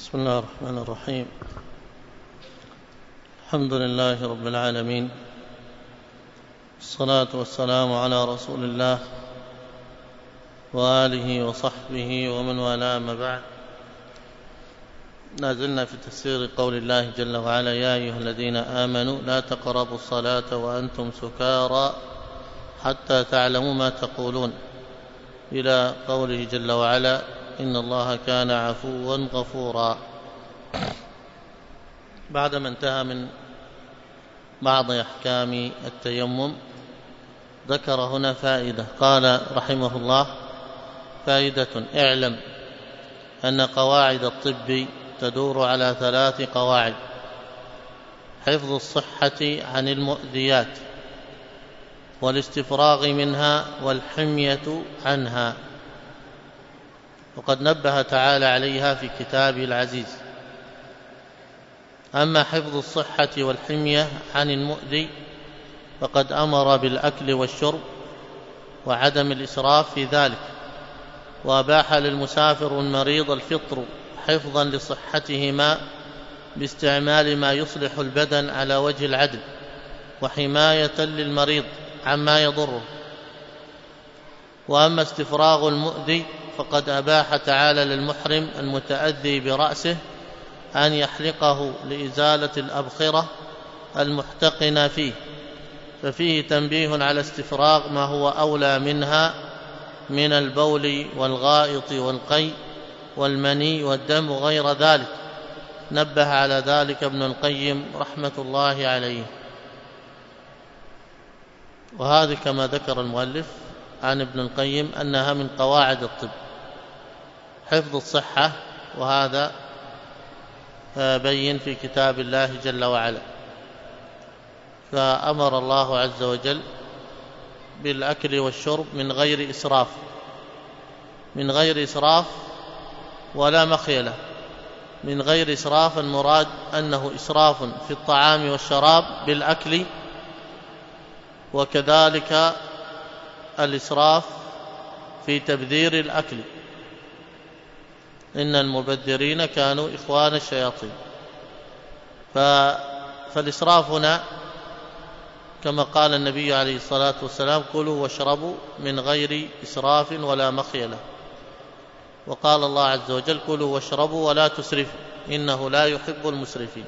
بسم الله الرحمن الرحيم. الحمد لله رب العالمين، الصلاة والسلام على رسول الله وآله وصحبه ومن والاه، ما بعد. نازلنا في تفسير قول الله جل وعلا: يا أيها الذين آمنوا لا تقربوا الصلاة وأنتم سكارى حتى تعلموا ما تقولون، إلى قوله جل وعلا: إن الله كان عفوا غفورا. بعدما انتهى من بعض أحكام التيمم ذكر هنا فائدة. قال رحمه الله: فائدة: اعلم أن قواعد الطب تدور على 3 قواعد: حفظ الصحة عن المؤذيات، والاستفراغ منها، والحمية عنها. وقد نبه تعالى عليها في كتابه العزيز. أما حفظ الصحة والحمية عن المؤذي فقد أمر بالأكل والشرب وعدم الإسراف في ذلك، وأباح للمسافر والمريض الفطر حفظا لصحتهما باستعمال ما يصلح البدن على وجه العدل، وحماية للمريض عما يضره. وأما استفراغ المؤذي فقد أباح تعالى للمحرم المتأذي برأسه أن يحلقه لإزالة الأبخرة المحتقنة فيه، ففيه تنبيه على استفراغ ما هو أولى منها من البول والغائط والقي والمني والدم وغير ذلك. نبه على ذلك ابن القيم رحمة الله عليه. وهذه كما ذكر المؤلف عن ابن القيم أنها من قواعد الطب، حفظ الصحة، وهذا بين في كتاب الله جل وعلا. فأمر الله عز وجل بالأكل والشرب من غير إسراف، من غير إسراف ولا مخيلة. من غير إسراف المراد أنه إسراف في الطعام والشراب بالأكل، وكذلك الإسراف في تبذير الأكل. إن المبذرين كانوا إخوان الشياطين. فالإسراف هنا كما قال النبي عليه الصلاة والسلام: كلوا واشربوا من غير إسراف ولا مخيلة. وقال الله عز وجل: كلوا واشربوا ولا تسرفوا إنه لا يحب المسرفين.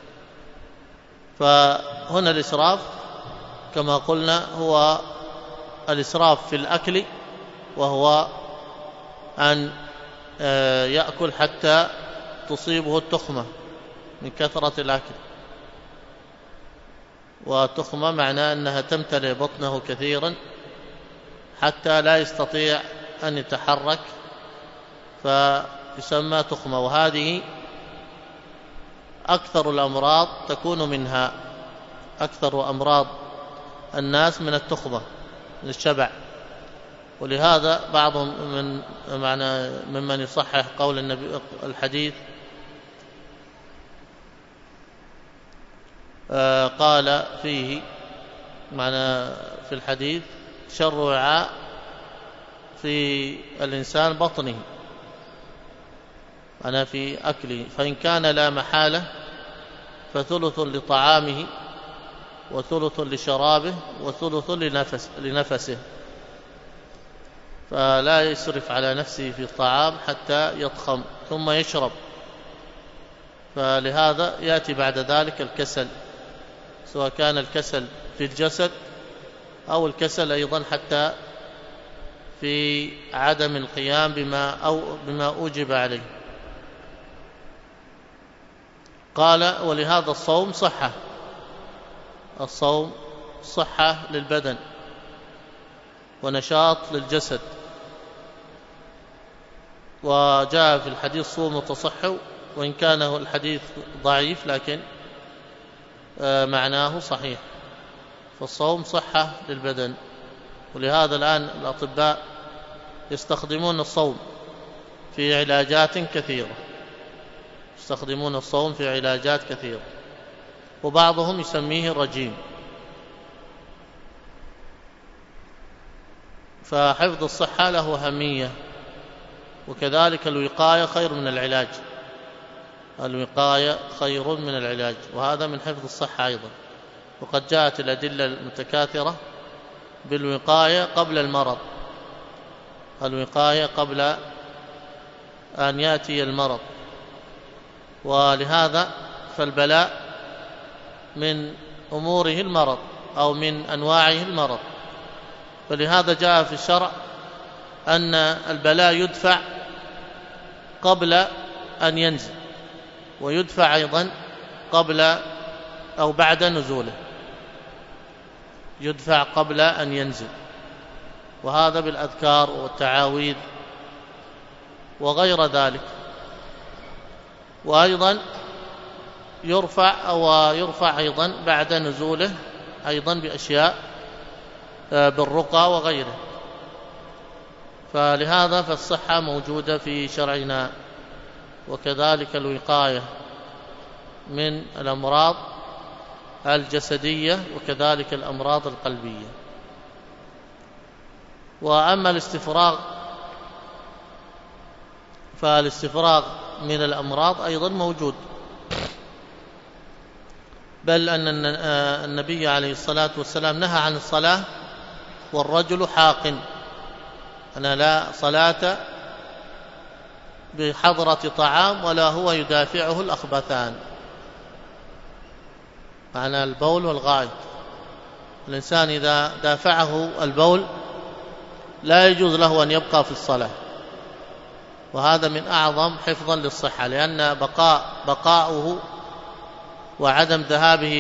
فهنا الإسراف كما قلنا هو الإسراف في الأكل، وهو أن يأكل حتى تصيبه التخمة من كثرة الأكل. والتخمة معناه أنها تمتلئ بطنه كثيرا حتى لا يستطيع أن يتحرك، فيسمى تخمة. وهذه أكثر الأمراض تكون منها، أكثر أمراض الناس من التخمة، من الشبع. ولهذا بعضهم ممن يصحح قول النبي الحديث قال فيه في الحديث: شر وعاء في الإنسان بطنه، في أكله، فإن كان لا محالة فثلث لطعامه وثلث لشرابه وثلث لنفسه. فلا يسرف على نفسه في الطعام حتى يضخم ثم يشرب. فلهذا يأتي بعد ذلك الكسل، سواء كان الكسل في الجسد أو الكسل أيضا حتى في عدم القيام بما أوجب عليه. قال: ولهذا الصوم صحة، الصوم صحة للبدن ونشاط للجسد. وجاء في الحديث: صوموا تصحوا، وإن كان الحديث ضعيف لكن معناه صحيح. فالصوم صحة للبدن. ولهذا الآن الأطباء يستخدمون الصوم في علاجات كثيرة، يستخدمون الصوم في علاجات كثيرة، وبعضهم يسميه الرجيم. فحفظ الصحة له أهمية، وكذلك الوقاية خير من العلاج. الوقاية خير من العلاج، وهذا من حفظ الصحة أيضا. وقد جاءت الأدلة المتكاثرة بالوقاية قبل المرض، الوقاية قبل أن يأتي المرض. ولهذا فالبلاء من أموره المرض أو من أنواعه المرض، فلهذا جاء في الشرع أن البلاء يدفع قبل أن ينزل، ويدفع أيضا قبل أو بعد نزوله، يدفع قبل أن ينزل، وهذا بالأذكار والتعاويذ وغير ذلك. وأيضا يرفع أيضا بعد نزوله أيضا بأشياء بالرقى وغيره. فلهذا فالصحة موجودة في شرعنا، وكذلك الوقاية من الأمراض الجسدية وكذلك الأمراض القلبية. وأما الاستفراغ فالاستفراغ من الأمراض أيضا موجود، بل أن النبي عليه الصلاة والسلام نهى عن الصلاة والرجل حاق، أن لا صلاة بحضرة طعام ولا هو يدافعه الأخبثان، معنى البول والغائط. الإنسان إذا دافعه البول لا يجوز له أن يبقى في الصلاة، وهذا من أعظم حفظا للصحة، لأن بقاؤه وعدم ذهابه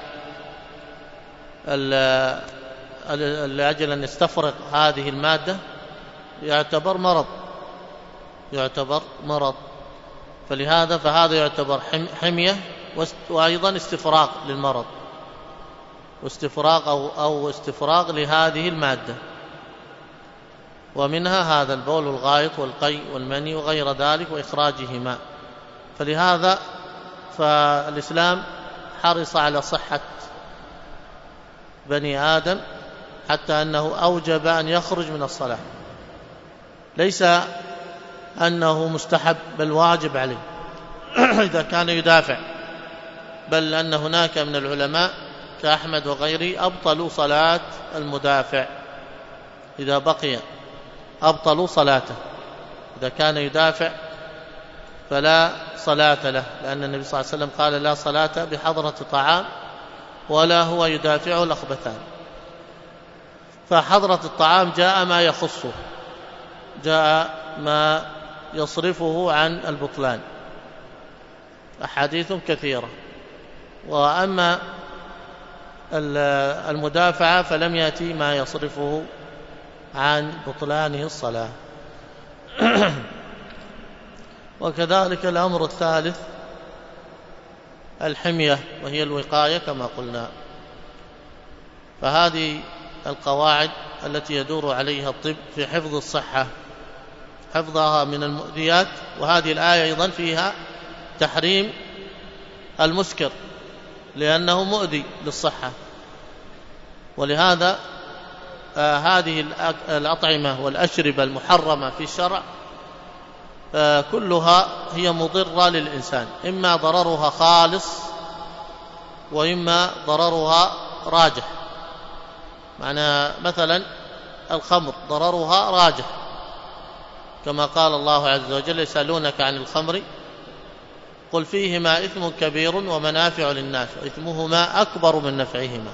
لأجل أن يستفرغ هذه المادة يعتبر مرض. فلهذا فهذا يعتبر حمية وأيضا استفراغ للمرض، أو استفراغ لهذه المادة، ومنها هذا البول والغائط والقيء والمني وغير ذلك وإخراجهما. فلهذا فالإسلام حرص على صحة بني آدم حتى أنه أوجب أن يخرج من الصلاة، ليس أنه مستحب بل واجب عليه إذا كان يدافع، بل أن هناك من العلماء كأحمد وغيره أبطلوا صلاة المدافع إذا بقي، أبطلوا صلاته إذا كان يدافع فلا صلاة له، لأن النبي صلى الله عليه وسلم قال لا صلاة بحضرة طعام ولا هو يدافعه الأخبثان. فحضرة الطعام جاء ما يخصه، جاء ما يصرفه عن البطلان، أحاديث كثيرة. وأما المدافعة فلم يأتي ما يصرفه عن بطلانه الصلاة. وكذلك الأمر الثالث الحمية، وهي الوقاية كما قلنا. فهذه القواعد التي يدور عليها الطب في حفظ الصحة، حفظها من المؤذيات. وهذه الآية أيضا فيها تحريم المسكر لأنه مؤذي للصحة، ولهذا هذه الأطعمة والأشربة المحرمة في الشرع كلها هي مضرة للإنسان، إما ضررها خالص وإما ضررها راجح. معنى مثلا الخمر ضررها راجح، كما قال الله عز وجل يسألونك عن الخمر قل فيهما إثم كبير ومنافع للناس وإثمهما أكبر من نفعهما،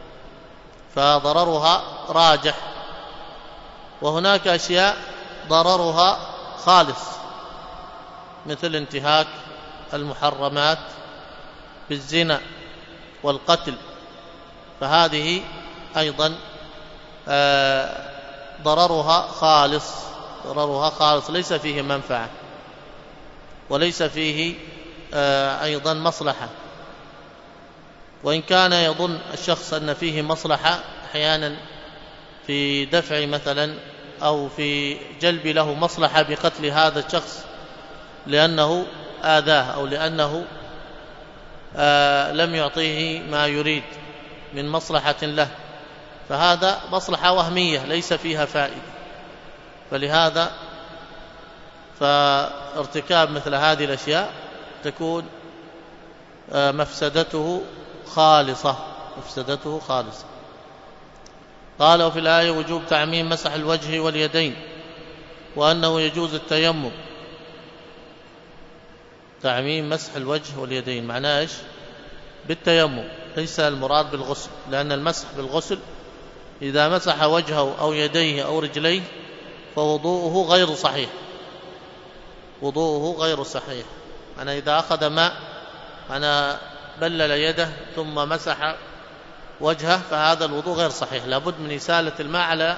فضررها راجح. وهناك أشياء ضررها خالص مثل انتهاك المحرمات بالزنا والقتل، فهذه أيضا ضررها خالص ليس فيه منفعة وليس فيه أيضا مصلحة. وإن كان يظن الشخص أن فيه مصلحة أحيانا في دفع مثلا أو في جلب له مصلحة بقتل هذا الشخص لأنه آذاه أو لأنه لم يعطيه ما يريد من مصلحة له، فهذا مصلحة وهمية ليس فيها فائدة. فلهذا فارتكاب مثل هذه الأشياء تكون مفسدته خالصة. قال وفي الآية وجوب تعميم مسح الوجه واليدين، وأنه يجوز التيمم. تعميم مسح الوجه واليدين معناه إيش؟ بالتيمم، ليس المراد بالغسل، لأن المسح بالغسل إذا مسح وجهه أو يديه أو رجليه فوضوءه غير صحيح. أنا إذا أخذ ماء أنا بلل يده ثم مسح وجهه فهذا الوضوء غير صحيح، لابد من إسالة الماء على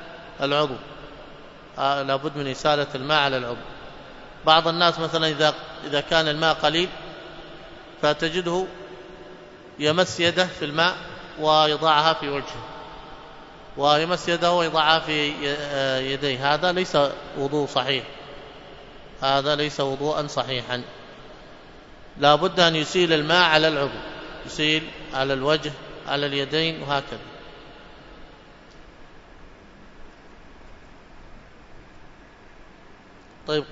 العضو. بعض الناس مثلا إذا كان الماء قليل فتجده يمس يده في الماء ويضعها في وجهه، ويمس يده ويضعها في يديه، هذا ليس وضوء صحيح، هذا ليس وضوءا صحيحا. لا بد أن يسيل الماء على العضو، يسيل على الوجه على اليدين وهكذا. طيب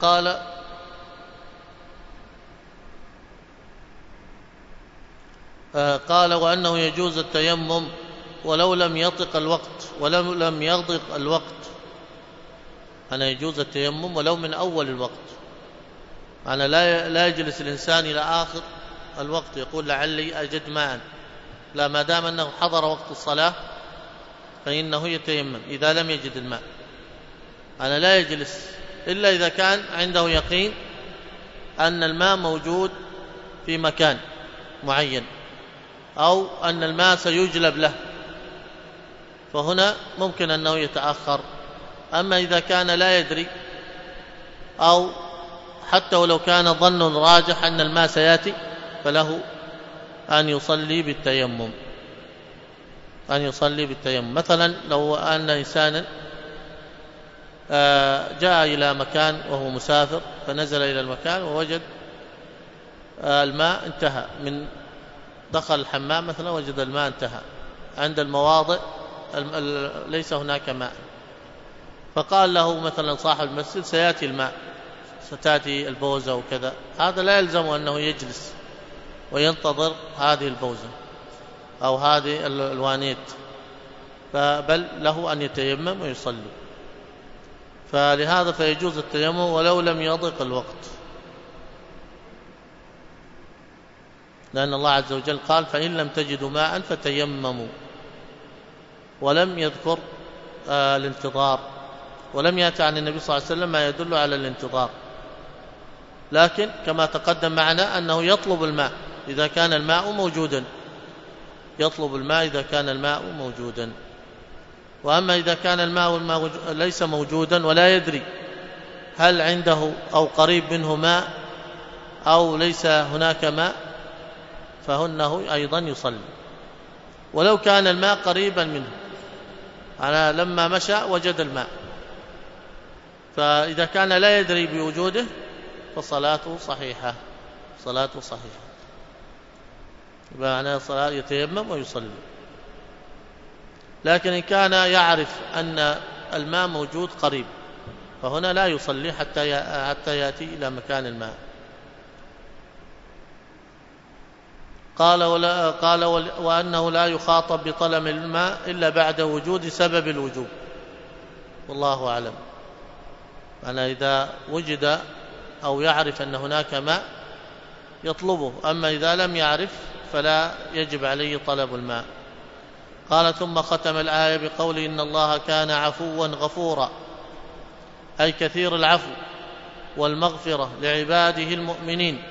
قال وأنه يجوز التيمم ولو لم يضق الوقت. أنا يجوز التيمم ولو من أول الوقت، أنا لا يجلس الإنسان إلى آخر الوقت يقول لعلي أجد ماء، لا، ما دام أنه حضر وقت الصلاة فإنه يتيمم إذا لم يجد الماء. أنا لا يجلس إلا إذا كان عنده يقين أن الماء موجود في مكان معين أو أن الماء سيجلب له، فهنا ممكن أنه يتأخر. أما إذا كان لا يدري أو حتى ولو كان ظن راجح أن الماء سيأتي فله أن يصلي بالتيمم. مثلا لو أن إنسانا جاء إلى مكان وهو مسافر فنزل إلى المكان ووجد الماء انتهى، من دخل الحمام مثلا وجد الماء انتهى، عند المواضع ليس هناك ماء، فقال له مثلا صاحب المسجد سيأتي الماء، ستأتي البوزة وكذا، هذا لا يلزم أنه يجلس وينتظر هذه البوزة أو هذه الوانيت، بل له أن يتيمم ويصلي. فلهذا فيجوز التيمم ولو لم يضق الوقت، لأن الله عز وجل قال فإن لم تجدوا ماء فتيمموا، ولم يذكر الانتظار، ولم يأتي عن النبي صلى الله عليه وسلم ما يدل على الانتظار، لكن كما تقدم معنا أنه يطلب الماء إذا كان الماء موجودا. وأما إذا كان الماء ليس موجودا ولا يدري هل عنده أو قريب منه ماء أو ليس هناك ماء فهنه أيضا يصلي ولو كان الماء قريبا منه. أنا لما مشى وجد الماء، فإذا كان لا يدري بوجوده فصلاته صحيحة. بمعنى صلاة يتيمم ويصلي. لكن إن كان يعرف أن الماء موجود قريب فهنا لا يصلي حتى يأتي إلى مكان الماء. قال وأنه لا يخاطب بطلب الماء إلا بعد وجود سبب الوجوب، والله أعلم. أنا إذا وجد أو يعرف أن هناك ماء يطلبه، أما إذا لم يعرف فلا يجب عليه طلب الماء. قال ثم ختم الآية بقول إن الله كان عفوا غفورا، أي كثير العفو والمغفرة لعباده المؤمنين،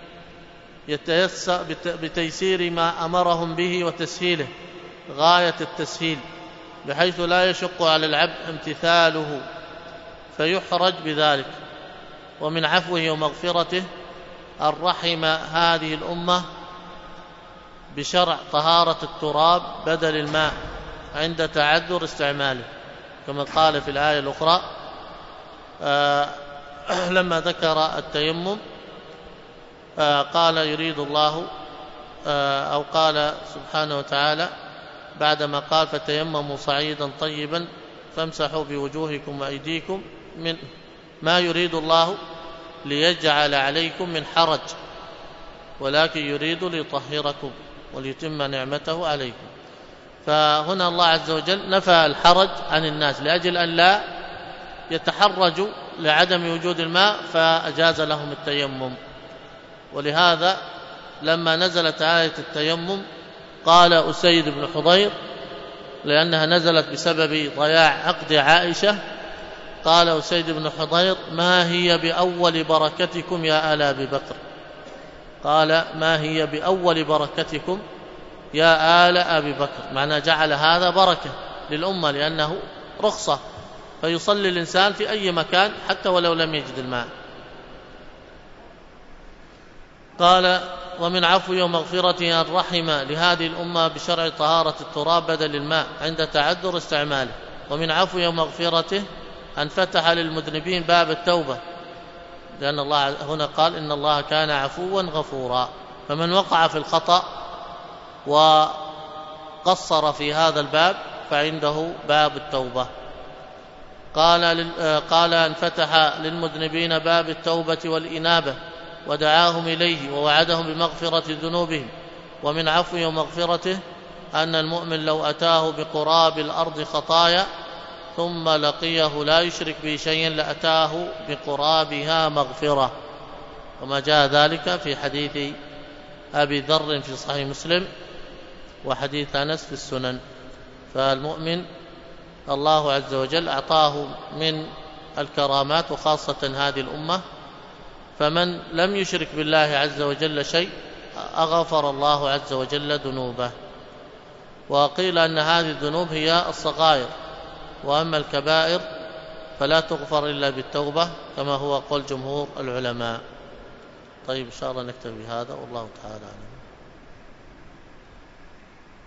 يتيسر بتيسير ما أمرهم به وتسهيله غاية التسهيل، بحيث لا يشق على العبد امتثاله فيحرج بذلك. ومن عفوه ومغفرته أن رحم هذه الأمة بشرع طهارة التراب بدل الماء عند تعذر استعماله، كما قال في الآية الأخرى لما ذكر التيمم قال يريد الله أو قال سبحانه وتعالى بعدما قال فتيمموا صعيدا طيبا فامسحوا بوجوهكم وأيديكم من ما يريد الله ليجعل عليكم من حرج ولكن يريد ليطهركم وليتم نعمته عليكم. فهنا الله عز وجل نفى الحرج عن الناس لأجل أن لا يتحرجوا لعدم وجود الماء، فأجاز لهم التيمم. ولهذا لما نزلت آية التيمم قال أسيد بن حضير، لأنها نزلت بسبب ضياع عقد عائشة، قال أسيد بن حضير: ما هي بأول بركتكم يا آل أبي بكر؟ قال: ما هي بأول بركتكم يا آل أبي بكر، معنى جعل هذا بركة للأمة لأنه رخصة، فيصلي الإنسان في أي مكان حتى ولو لم يجد الماء. قال: ومن عفو ومغفرته أن رحم لهذه الأمة بشرع طهارة التراب بدل الماء عند تعذر استعماله. ومن عفو ومغفرته أن فتح للمذنبين باب التوبة، لأن الله هنا قال: إن الله كان عفوا غفورا. فمن وقع في الخطأ وقصر في هذا الباب فعنده باب التوبة. قال أن فتح للمذنبين باب التوبة والإنابة ودعاهم إليه ووعدهم بمغفرة ذنوبهم. ومن عفو ومغفرته أن المؤمن لو أتاه بقراب الأرض خطايا ثم لقيه لا يشرك به شيئا لأتاه بقرابها مغفرة، وما جاء ذلك في حديث أبي ذر في صحيح مسلم وحديث أنس في السنن. فالمؤمن الله عز وجل أعطاه من الكرامات، وخاصة هذه الأمة، فمن لم يشرك بالله عز وجل شيء أغفر الله عز وجل ذنوبه. وقيل أن هذه الذنوب هي الصغائر، وأما الكبائر فلا تغفر إلا بالتوبة كما هو قول جمهور العلماء. طيب إن شاء الله نكتفي بهذا، والله تعالى أعلم.